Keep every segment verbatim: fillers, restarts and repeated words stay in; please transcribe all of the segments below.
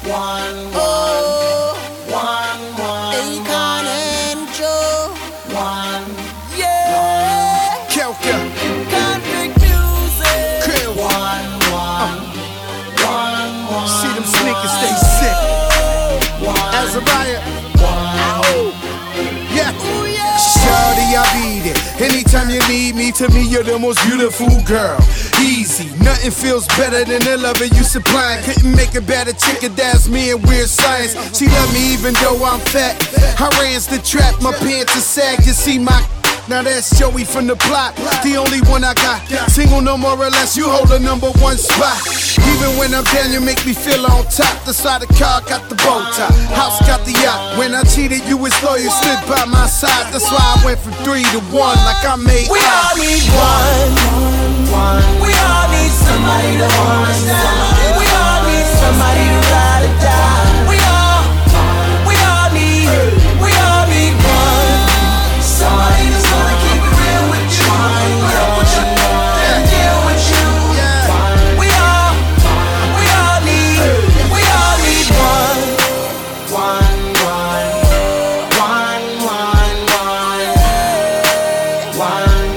One, one, Oh, one, one, Akon and Joe. one, Yeah. Kelka, Convict music. Krill, one, one, one, one. see them sneakers, stay sick. Azariah, yeah. Ooh, yeah. Shawty, I beat it. Anytime you need me, to me you're the most beautiful girl. Easy, nothing feels better than the loving you supplying. Couldn't make a better chicken, that's me and weird science. She love me even though I'm fat. I ran the trap, my pants are sag. You see my now that's Joey from the plot, the only one I got. Single no more or less, you hold the number one spot. Even when I'm down, you make me feel on top. The side of the car got the bow tie, house got the yacht. When I cheated, you was loyal, stood by my side. That's why I went from three to one, like I made. We all need one. We all need somebody to hold us down. We all need somebody to ride or die. We all, we all need, we all need one. Somebody that's gonna keep it real with you, put up with you, and deal with you. We all, we all need, we all need one. One, one, one, one, one, one,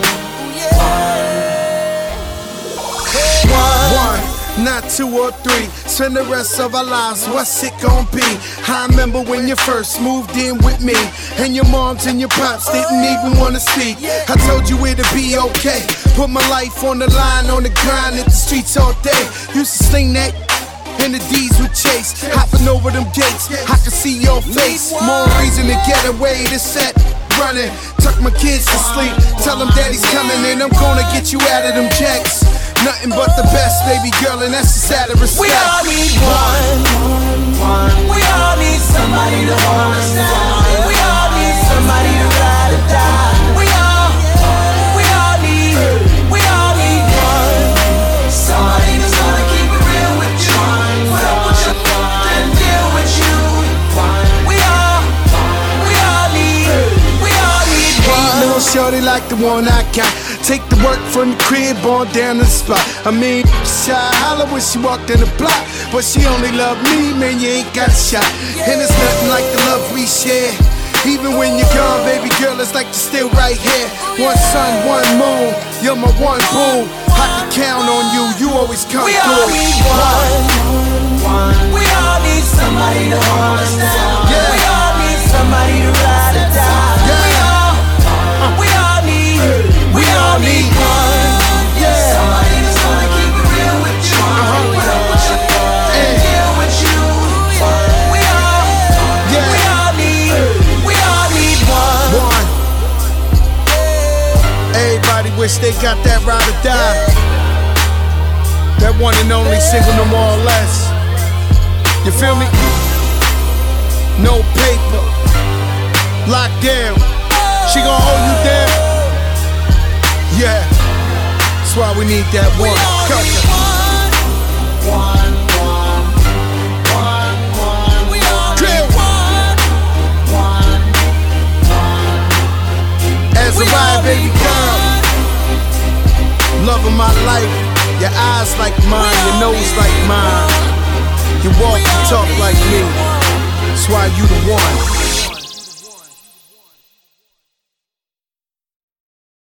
One, not two or three. Spend the rest of our lives, what's it gon' be? I remember when you first moved in with me, and your moms and your pops didn't even wanna speak. I told you it'd be okay. Put my life on the line, on the grind, hit the streets all day. Used to sling that, and the D's would chase. Hopping over them gates, I could see your face. More reason to get away, to set running. Tuck my kids to sleep, tell them daddy's coming, and I'm gonna get you out of them jacks. Nothing but the best, baby girl, and that's just out of respect. We all need one. We all need somebody to hold us down. We all need somebody to ride or die. We all, we all need, we all need one. Somebody that's gonna keep it real with you, put up with you, and deal with you. We all, we all need, we all need one. No shorty like the one I got. Take the work from the crib on down to the spot. I mean, shy holler when she walked in the block, but she only loved me, man, you ain't got a shot. And it's nothing like the love we share. Even when you're gone, baby girl, it's like you're still right here. One sun, one moon, you're my one boo. I can count on you, you always come We through. all need one. We all need somebody to hold us down. Yeah. We all need somebody to ride or die. Yeah. We all, we all need, we all need one. Yeah. Somebody that's gonna keep it real with you, put up with you, and deal with you. We all, Yeah. we all need, we all need one. One. Everybody wish they got that ride or die. That one and only single, no more or less. You feel me? No paper. Locked down. She gon' hold you down. Yeah. That's why we need that one. Culture. one, one, one, one, We all Krill. need one. one, As a We all ride, baby need girl. Love of my life. Your eyes like mine, your nose like mine. You walk and talk like me. That's why you the one.